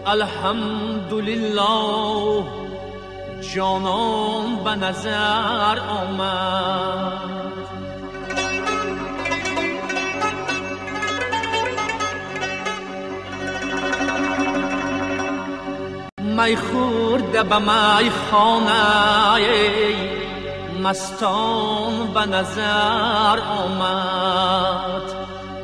الحمدلله جانان به نظر آمد. می خورده به می خانه مستان به نظر آمد.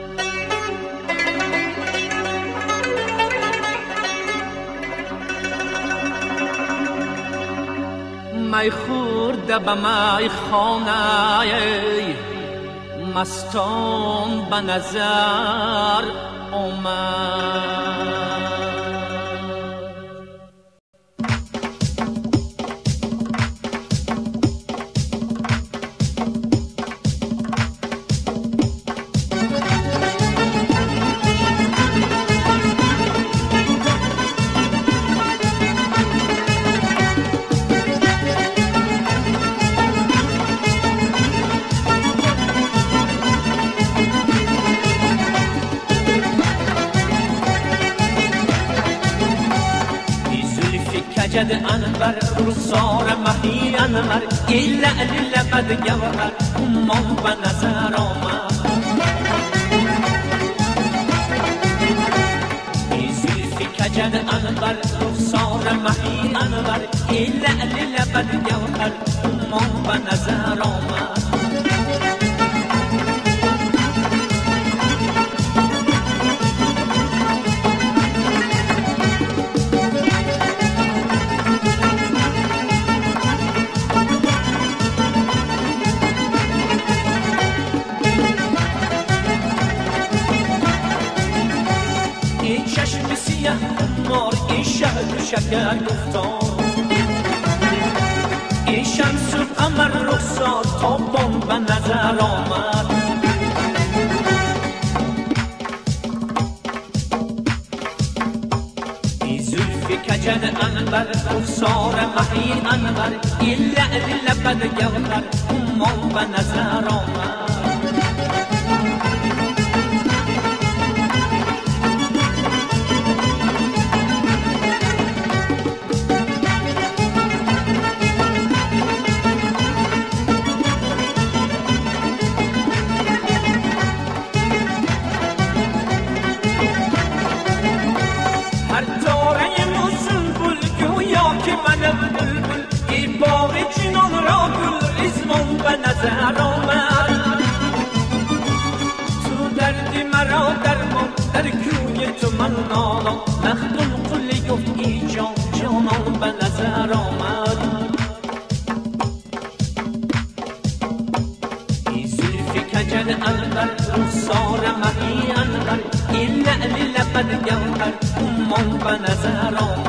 می خورده به می خانه مستان به نظر آمد. کجد انبر رخسار مهی انور ایل لبد گوهر امان به نظر آمد. ای زلفی کجد انبر رخسار مهی انور ایل لبد گوهر امان به نظر آمد. این شهد شکر گفتار این شمس و قمر رخسار تابان به نظر آمد. این زلف کجد انبر رخسار مهی انور این لعل لبد گوهر امان به نظر آمد. تو دردی مرا درمان در کوی تو من نالم مخدوم قلی گفت ای جان جانان به نظر آمد. ای زلفی کجد انبر رخسار مهی انور این لعل لبد گوهر امان به نظر آمد.